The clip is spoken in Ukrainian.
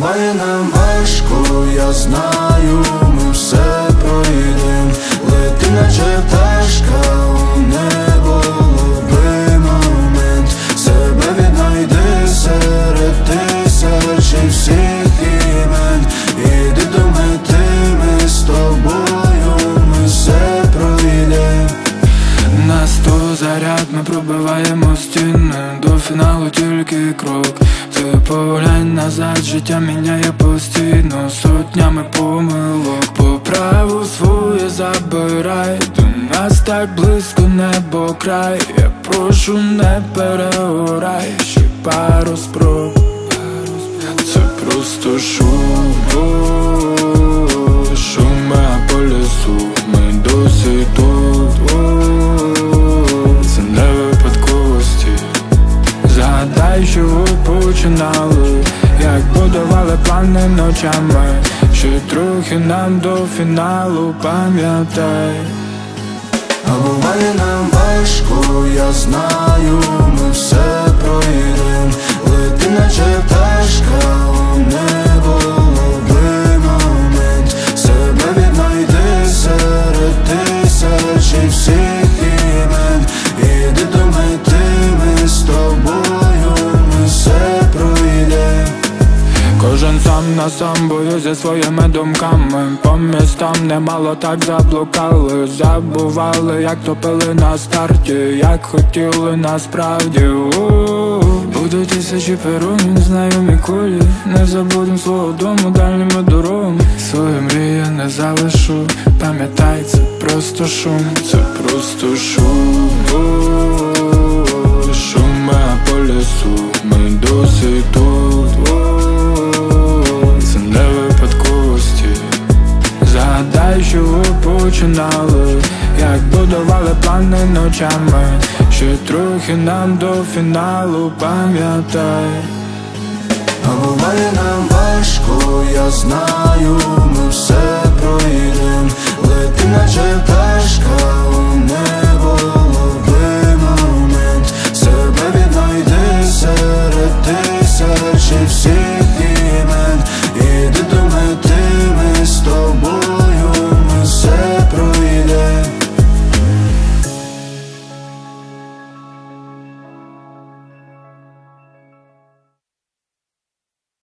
буває нам важко, я знаю, ми все пройдем. Лети наче пташка у небо, лови момент. Себе віднайди серед тисячі всіх імен. Іди до мети, ми з тобою, ми все пройдем. На 100 заряд ми пробиваємо стіни, до фіналу тільки крок. Ти поглянь назад, життя міняє постійно, сотнями помилок. По праву своє забирай, до нас так близько небо край. Я прошу, не перегорай, ще пару спроб. Це просто шум, шума по лісу, ми досі тут. Це не випадковості. Згадай, що ви починали, як будували плани ночами. Ще трохи нам до фіналу, пам'ятай. А буває нам важко, я знаю, ми все пройдем. Лети наче пташка у небо, лови момент. Себе віднайди серед тисячі всіх імен. Іди до мети, ми з тобою, ми все пройдем. Кожен сам на сам бою зі своїми думками. По містам немало так заблукали, забували, як топили на старті, як хотіли насправді. Будуть тисячі перонів, незнайомі колії. Не забудем свого дому дальніми дорогами. Свої мрії не залишу, пам'ятай, це просто шум. Це просто шум, шума по лісу, ми досі тут. Це не випадковості. Згадай, що ви починали, як будували плани ночами. Ще трохи нам до фіналу, пам'ятай. А буває нам важко, я знаю, ми все